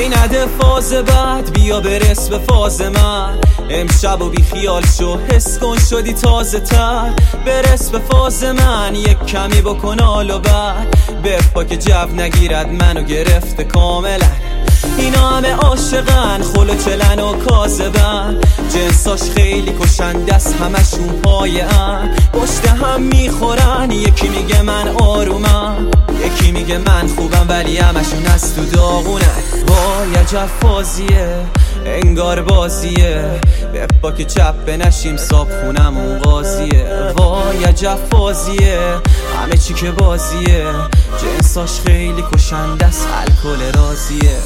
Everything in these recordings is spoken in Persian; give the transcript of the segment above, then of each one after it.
ای نده فاز بعد بیا برس به فاز من. امشب و بی خیال شو حس کن شدی تازه تر. برس به فاز من یک کمی بکن حال و بعد بپا که جو نگیرد منو گرفته کاملا. اینا همه عاشقن خلو چلن و کاذبن. جنساش خیلی کشنده است همشون پایه ان. پشت هم میخورن یکی میگه من آرومم یکی میگه من خوبم ولی همشون از تو داغونن. وای عجب فازیه انگار بازیه. بپا که چپ نشیم صاحب خونمون قاضیه. وای عجب فازیه همه چی که بازیه. جنساش خیلی کشنده است الکل رازیه.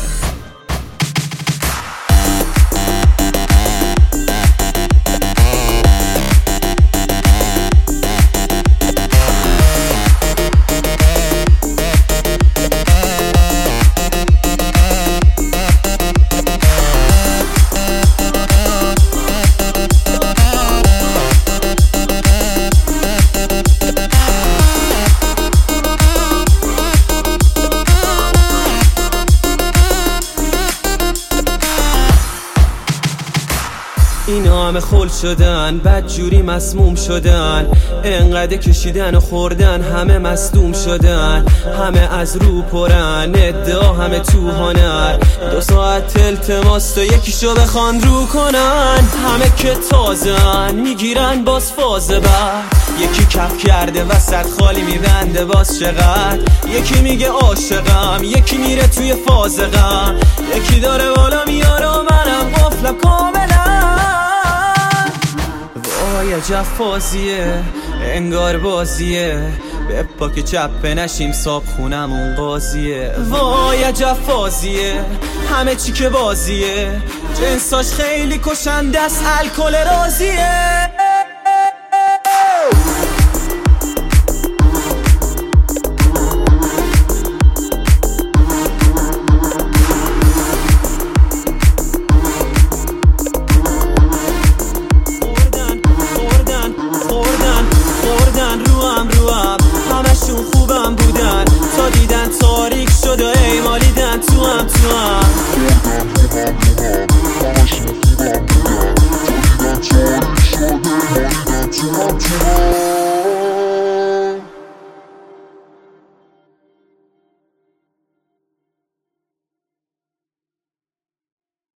اینا همه خل شدن بدجوری مسموم شدن. انقدر کشیدن و خوردن همه مصدوم شدن. همه از رو پرن ادعا همه تو هنر. 2 ساعت التماس تا یکیشو بخوان رو کنن. همه که تازن میگیرن باز فاز بعد. یکی کف کرده وسط خالی میبنده باز چقدر. یکی میگه عاشقم یکی میره توی فاز غم. یکی داره بالا میاره و منم قفلم کاملا. وای عجب فازیه انگار بازیه. بپا که چپ نشیم صاحب خونمون قاضیه. وای عجب فازیه همه چی که بازیه. جنساش خیلی کشنده است الکل رازیه.